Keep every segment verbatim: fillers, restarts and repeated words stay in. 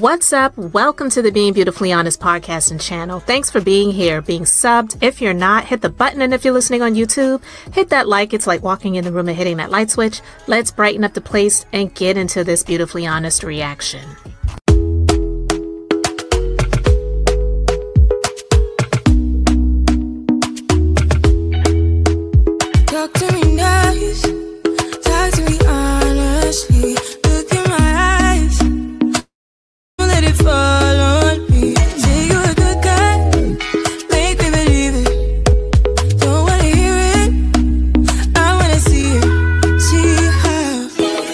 What's up? Welcome to the Being Beautifully Honest podcast and channel. Thanks for being here, being subbed. If you're not, hit the button. And if you're listening on YouTube, hit that like. It's like walking in the room and hitting that light switch. Let's brighten up the place and get into this beautifully honest reaction. Talk to me nice. Talk to me honestly. Look in my eyes. Don't let it fall on me. Say you're a good guy. Make me believe it. Don't wanna hear it. I wanna see it. See how.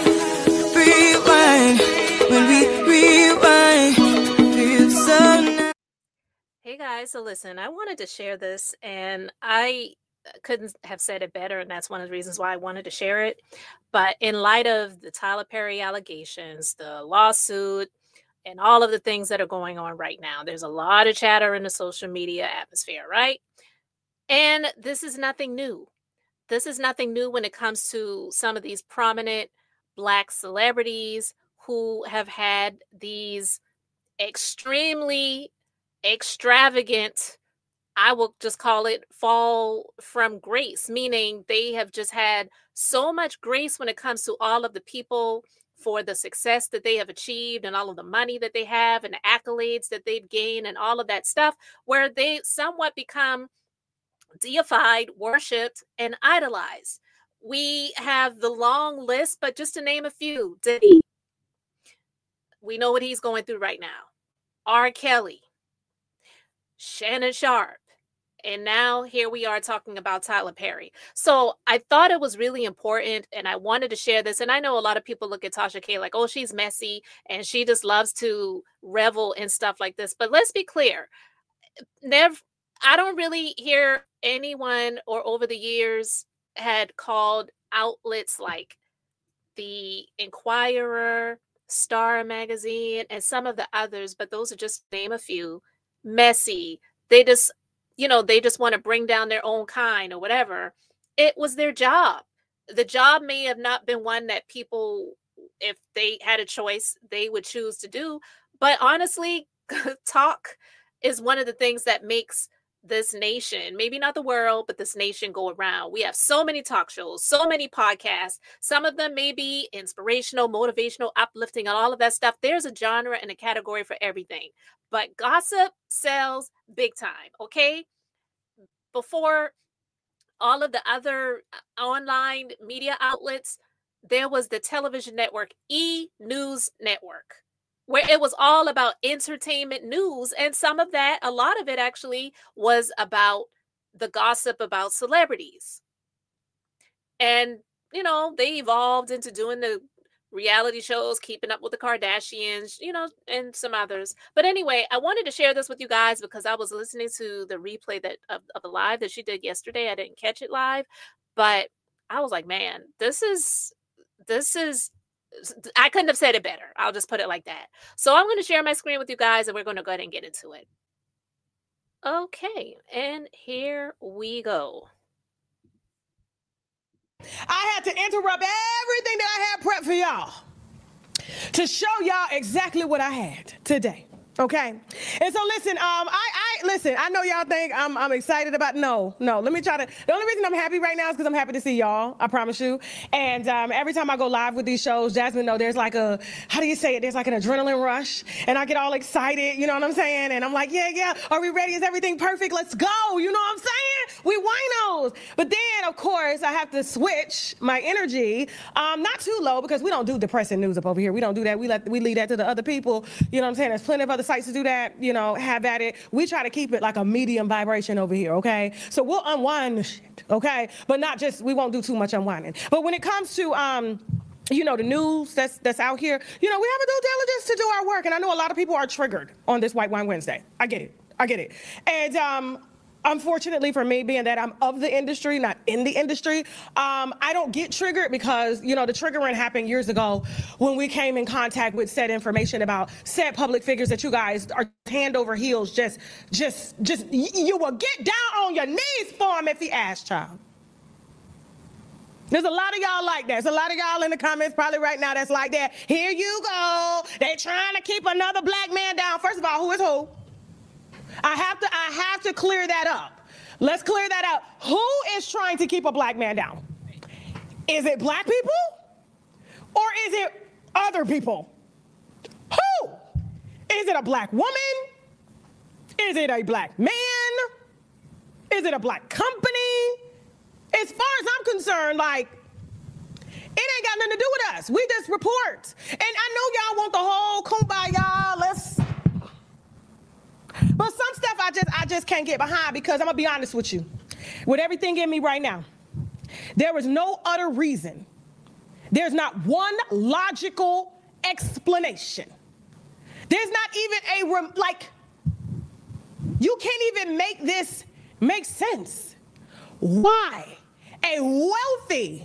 Rewind. When we rewind. Feel so nice. Hey guys, so listen, I wanted to share this and I couldn't have said it better, and that's one of the reasons why I wanted to share it. But in light of the Tyler Perry allegations, the lawsuit, and all of the things that are going on right now, there's a lot of chatter in the social media atmosphere, right? And this is nothing new. This is nothing new when it comes to some of these prominent Black celebrities who have had these extremely extravagant, I will just call it fall from grace, meaning they have just had so much grace when it comes to all of the people for the success that they have achieved and all of the money that they have and the accolades that they've gained and all of that stuff, where they somewhat become deified, worshipped, and idolized. We have the long list, but just to name a few: Diddy. We know what he's going through right now. R. Kelly, Shannon Sharpe. And now here we are talking about Tyler Perry. So I thought it was really important and I wanted to share this. And I know a lot of people look at Tasha K like, oh, she's messy and she just loves to revel in stuff like this. But let's be clear. Never, I don't really hear anyone or over the years had called outlets like the Inquirer, Star Magazine, and some of the others, but those are just to name a few, messy. They just you know, they just want to bring down their own kind or whatever. It was their job. The job may have not been one that people, if they had a choice, they would choose to do. But honestly, talk is one of the things that makes this nation, maybe not the world, but this nation go around. We have so many talk shows, so many podcasts. Some of them may be inspirational, motivational, uplifting, and all of that stuff. There's a genre and a category for everything. But gossip sells big time, okay? Before all of the other online media outlets, there was the television network, E! News Network, where it was all about entertainment news. And some of that, a lot of it actually was about the gossip about celebrities. And, you know, they evolved into doing the reality shows, Keeping Up with the Kardashians, you know, and some others. But anyway, I wanted to share this with you guys because I was listening to the replay that of, of the live that she did yesterday. I didn't catch it live, but I was like, man, this is, this is, I couldn't have said it better. I'll just put it like that. So I'm going to share my screen with you guys and we're going to go ahead and get into it. Okay. And here we go. I had to interrupt everything that I had prepped for y'all to show y'all exactly what I had today. Okay. And so listen, um, I, I listen, I know y'all think I'm I'm excited about no, no. Let me try to the only reason I'm happy right now is because I'm happy to see y'all. I promise you. And um, every time I go live with these shows, Jasmine, know there's like a how do you say it? There's like an adrenaline rush. And I get all excited, you know what I'm saying? And I'm like, yeah, yeah, are we ready? Is everything perfect? Let's go. You know what I'm saying? We winos. But then of course I have to switch my energy. Um, not too low because we don't do depressing news up over here. We don't do that. We let we leave that to the other people. You know what I'm saying? There's plenty of other sites to do that, you know, have at it. We try to keep it like a medium vibration over here, okay? So we'll unwind the shit, okay? But not just, we won't do too much unwinding. But when it comes to, um, you know, the news that's that's out here, you know, we have a due diligence to do our work. And I know a lot of people are triggered on this White Wine Wednesday. I get it. I get it. And um, unfortunately for me, being that I'm of the industry, not in the industry, um, I don't get triggered because, you know, the triggering happened years ago when we came in contact with said information about said public figures that you guys are hand over heels, just, just, just, y- you will get down on your knees for him if he asked, child. There's a lot of y'all like that. There's a lot of y'all in the comments probably right now that's like that. Here you go. They trying to keep another black man down. First of all, who is who? I have to, I have to clear that up. Let's clear that up. Who is trying to keep a black man down? Is it black people? Or is it other people? Who? Is it a black woman? Is it a black man? Is it a black company? As far as I'm concerned, like, it ain't got nothing to do with us. We just report. And I know y'all want the whole kumbaya, let's... But some stuff I just I just can't get behind because I'm going to be honest with you. With everything in me right now, there is no other reason. There's not one logical explanation. There's not even a, like, you can't even make this make sense. Why a wealthy,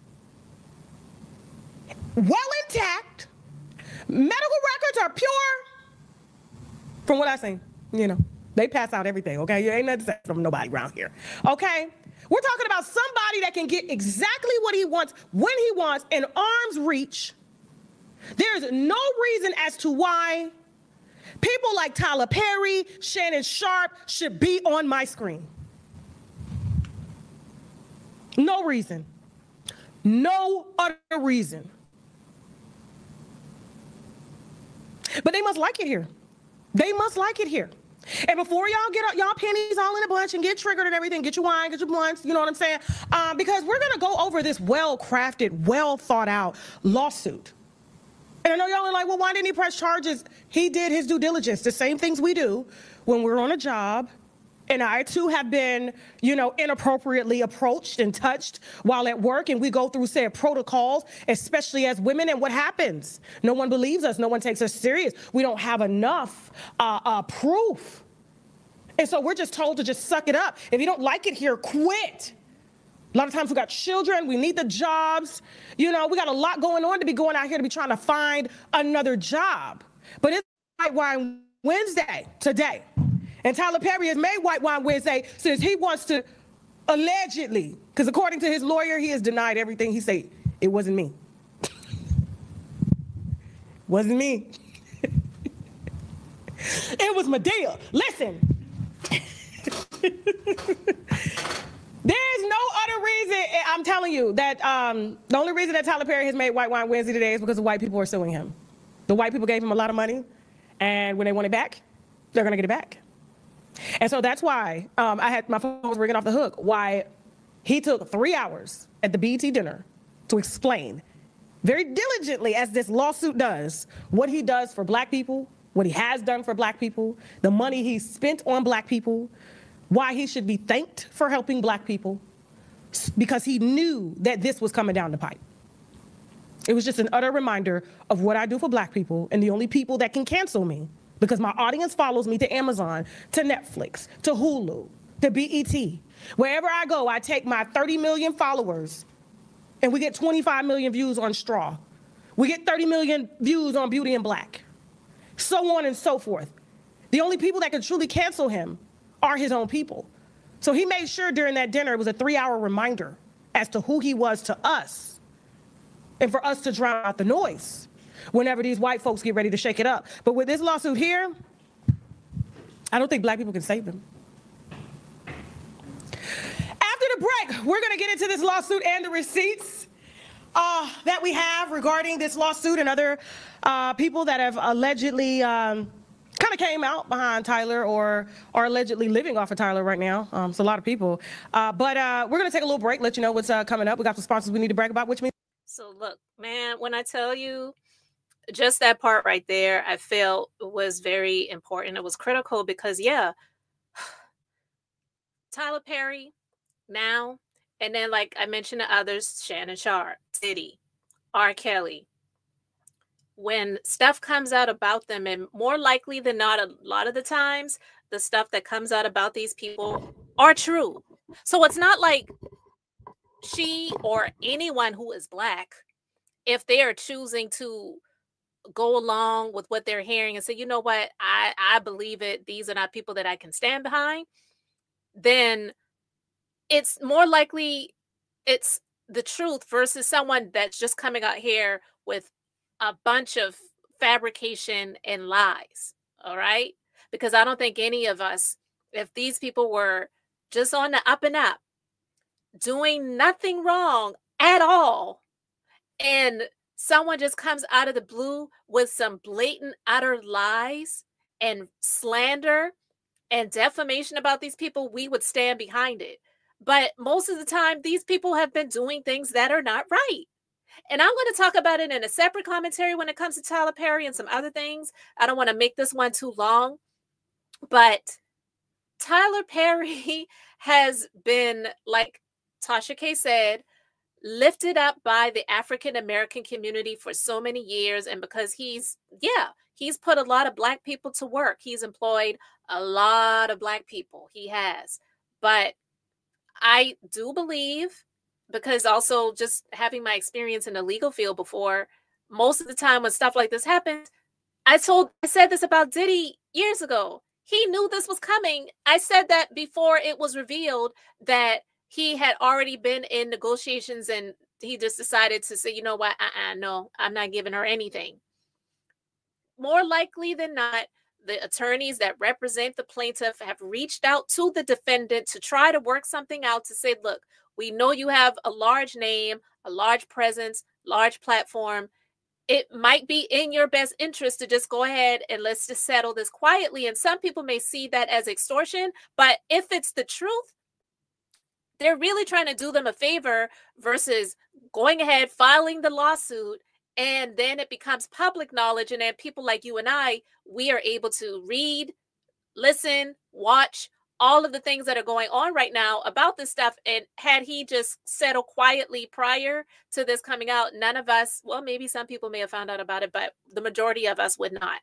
well intact, medical records are pure, from what I've seen, you know, they pass out everything, okay? You ain't nothing from nobody around here, okay? We're talking about somebody that can get exactly what he wants, when he wants, in arm's reach. There's no reason as to why people like Tyler Perry, Shannon Sharpe should be on my screen. No reason. No other reason. But they must like it here. They must like it here. And before y'all get y'all pennies all in a bunch and get triggered and everything, get your wine, get your blunts, you know what I'm saying? Um, because we're going to go over this well-crafted, well-thought-out lawsuit. And I know y'all are like, well, why didn't he press charges? He did his due diligence, the same things we do when we're on a job. And I, too, have been, you know, inappropriately approached and touched while at work. And we go through, say, protocols, especially as women. And what happens? No one believes us. No one takes us serious. We don't have enough uh, uh, proof. And so we're just told to just suck it up. If you don't like it here, quit. A lot of times we got children. We need the jobs. You know, we got a lot going on to be going out here to be trying to find another job. But it's White Wine Wednesday today. And Tyler Perry has made White Wine Wednesday since he wants to allegedly, because according to his lawyer, he has denied everything. He said, it wasn't me. Wasn't me. It was Madea. Listen. There is no other reason, I'm telling you, that um, the only reason that Tyler Perry has made White Wine Wednesday today is because the white people are suing him. The white people gave him a lot of money, and when they want it back, they're going to get it back. And so that's why um, I had my phone was ringing off the hook, why he took three hours at the B E T dinner to explain very diligently, as this lawsuit does, what he does for black people, what he has done for black people, the money he spent on black people, why he should be thanked for helping black people, because he knew that this was coming down the pipe. It was just an utter reminder of what I do for black people and the only people that can cancel me. Because my audience follows me to Amazon, to Netflix, to Hulu, to B E T. Wherever I go, I take my thirty million followers and we get twenty-five million views on Straw. We get thirty million views on Beauty and Black. So on and so forth. The only people that can truly cancel him are his own people. So he made sure during that dinner it was a three-hour reminder as to who he was to us and for us to drown out the noise whenever these white folks get ready to shake it up. But with this lawsuit here, I don't think black people can save them. After the break, we're going to get into this lawsuit and the receipts uh, that we have regarding this lawsuit and other uh, people that have allegedly um, kind of came out behind Tyler or are allegedly living off of Tyler right now. Um, it's a lot of people. Uh, but uh, we're going to take a little break, let you know what's uh, coming up. We got some sponsors we need to brag about, which means... So look, man, when I tell you, just that part right there, I felt was very important. It was critical because, yeah, Tyler Perry now, and then like I mentioned to others, Shannon Sharpe, Diddy, R. Kelly. When stuff comes out about them, and more likely than not, a lot of the times, the stuff that comes out about these people are true. So it's not like she or anyone who is black, if they are choosing to go along with what they're hearing and say, you know what, I, I believe it, these are not people that I can stand behind, then it's more likely it's the truth versus someone that's just coming out here with a bunch of fabrication and lies. All right. Because I don't think any of us, if these people were just on the up and up, doing nothing wrong at all, and someone just comes out of the blue with some blatant, utter lies and slander and defamation about these people, we would stand behind it. But most of the time, these people have been doing things that are not right. And I'm going to talk about it in a separate commentary when it comes to Tyler Perry and some other things. I don't want to make this one too long. But Tyler Perry has been, like Tasha K said, lifted up by the African American community for so many years. And because he's, yeah, he's put a lot of Black people to work. He's employed a lot of Black people. He has. But I do believe, because also just having my experience in the legal field before, most of the time when stuff like this happens, I told, I said this about Diddy years ago. He knew this was coming. I said that before it was revealed that he had already been in negotiations, and he just decided to say, you know what, uh-uh, no, I'm not giving her anything. More likely than not, the attorneys that represent the plaintiff have reached out to the defendant to try to work something out to say, look, we know you have a large name, a large presence, large platform. It might be in your best interest to just go ahead and let's just settle this quietly. And some people may see that as extortion, but if it's the truth, they're really trying to do them a favor versus going ahead, filing the lawsuit, and then it becomes public knowledge. And then people like you and I, we are able to read, listen, watch all of the things that are going on right now about this stuff. And had he just settled quietly prior to this coming out, none of us, well, maybe some people may have found out about it, but the majority of us would not.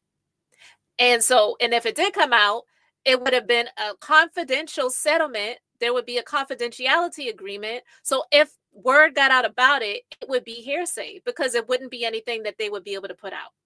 And so, and if it did come out, it would have been a confidential settlement. There would be a confidentiality agreement. So if word got out about it, it would be hearsay because it wouldn't be anything that they would be able to put out.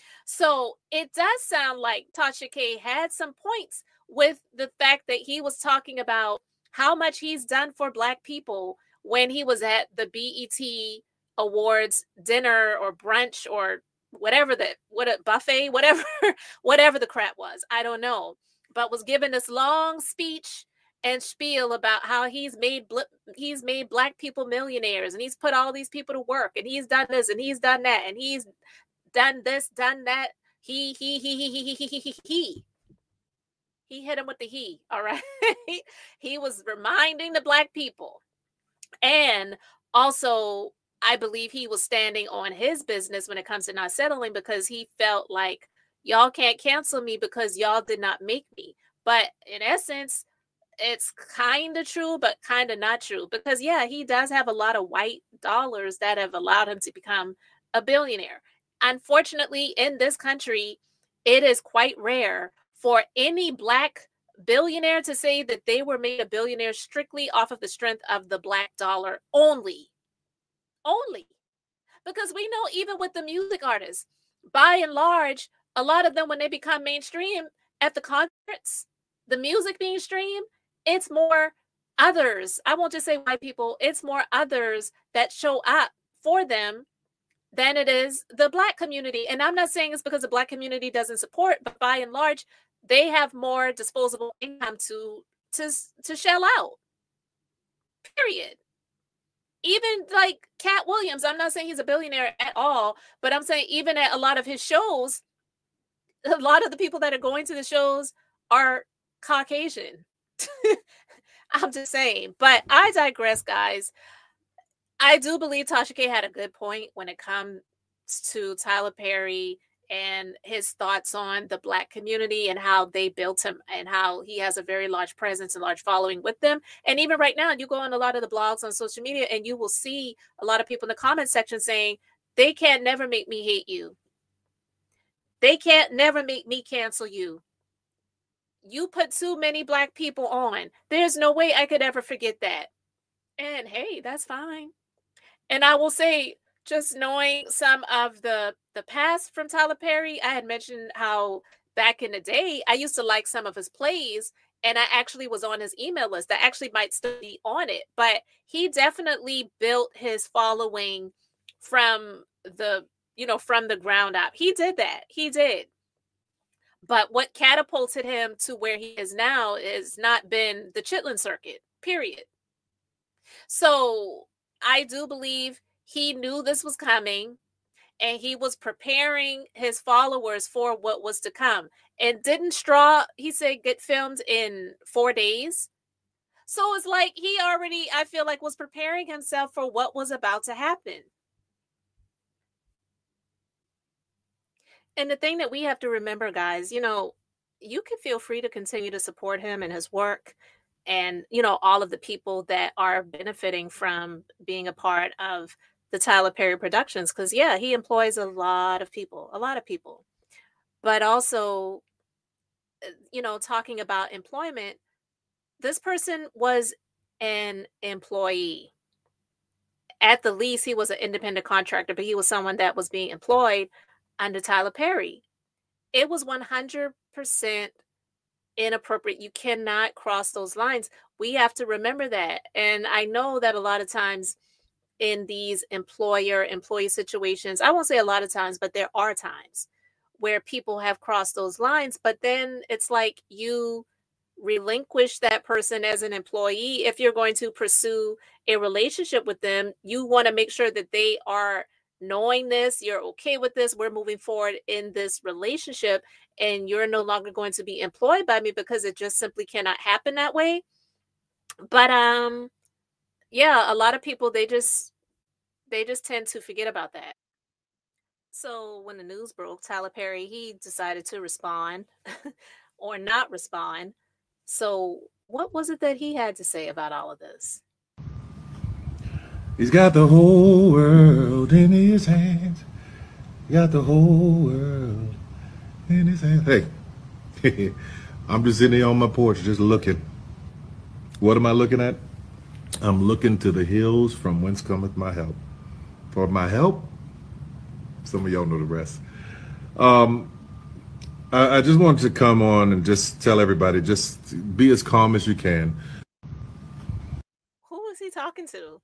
So it does sound like Tasha K had some points with the fact that he was talking about how much he's done for Black people when he was at the B E T Awards dinner or brunch or whatever the what a buffet, whatever, whatever the crap was. I don't know, but was given this long speech and spiel about how he's made he's made Black people millionaires, and he's put all these people to work, and he's done this and he's done that, and he's done this, done that. He he he he he he he he he. He hit him with the he. All right. He was reminding the Black people, and also I believe he was standing on his business when it comes to not settling, because he felt like y'all can't cancel me because y'all did not make me. But in essence, it's kind of true, but kind of not true, because yeah, he does have a lot of white dollars that have allowed him to become a billionaire. Unfortunately, in this country, it is quite rare for any Black billionaire to say that they were made a billionaire strictly off of the strength of the Black dollar only. Only. Because we know even with the music artists, by and large, a lot of them, when they become mainstream at the concerts, the music being streamed, it's more others. I won't just say white people. It's more others that show up for them than it is the Black community. And I'm not saying it's because the Black community doesn't support, but by and large, they have more disposable income to to to shell out. Period. Even like Cat Williams, I'm not saying he's a billionaire at all, but I'm saying even at a lot of his shows, a lot of the people that are going to the shows are Caucasian. I'm just saying. But I digress, guys. I do believe Tasha K had a good point when it comes to Tyler Perry and his thoughts on the Black community and how they built him and how he has a very large presence and large following with them. And even right now, you go on a lot of the blogs on social media and you will see a lot of people in the comment section saying, they can't never make me hate you. They can't never make me cancel you. You put too many Black people on. There's no way I could ever forget that. And hey, that's fine. And I will say, just knowing some of the, the past from Tyler Perry, I had mentioned how back in the day, I used to like some of his plays. And I actually was on his email list. I actually might still be on it, but he definitely built his following from the, you know, from the ground up. He did that. He did. But what catapulted him to where he is now has not been the Chitlin circuit, period. So I do believe he knew this was coming and he was preparing his followers for what was to come. And didn't Straw, he said, get filmed in four days? So it's like he already, I feel like, was preparing himself for what was about to happen. And the thing that we have to remember, guys, you know, you can feel free to continue to support him and his work and, you know, all of the people that are benefiting from being a part of the Tyler Perry Productions. Because, yeah, he employs a lot of people, a lot of people. But also, you know, talking about employment, this person was an employee. At the least, he was an independent contractor, but he was someone that was being employed under Tyler Perry. It was one hundred percent inappropriate. You cannot cross those lines. We have to remember that. And I know that a lot of times in these employer-employee situations, I won't say a lot of times, but there are times where people have crossed those lines, but then it's like you relinquish that person as an employee. If you're going to pursue a relationship with them, you want to make sure that they are knowing this, you're okay with this, we're moving forward in this relationship, and you're no longer going to be employed by me, because it just simply cannot happen that way. But um yeah, a lot of people, they just they just tend to forget about that. So when the news broke, Tyler Perry, he decided to respond or not respond. So what was it that he had to say about all of this? He's got the whole world in his hands. He got the whole world in his hands. Hey, I'm just sitting here on my porch just looking. What am I looking at? I'm looking to the hills from whence cometh my help. For my help, some of y'all know the rest. Um, I, I just wanted to come on and just tell everybody, just be as calm as you can. Who is he talking to?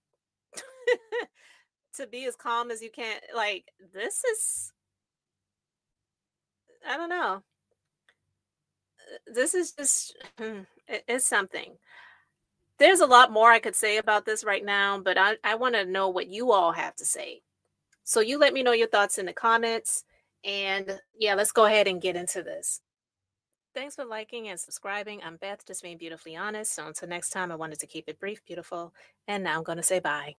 To be as calm as you can. Like, this is, I don't know. This is just, it, it's something. There's a lot more I could say about this right now, but I, I want to know what you all have to say. So you let me know your thoughts in the comments. And yeah, let's go ahead and get into this. Thanks for liking and subscribing. I'm Beth, just being beautifully honest. So until next time, I wanted to keep it brief, beautiful. And now I'm going to say bye.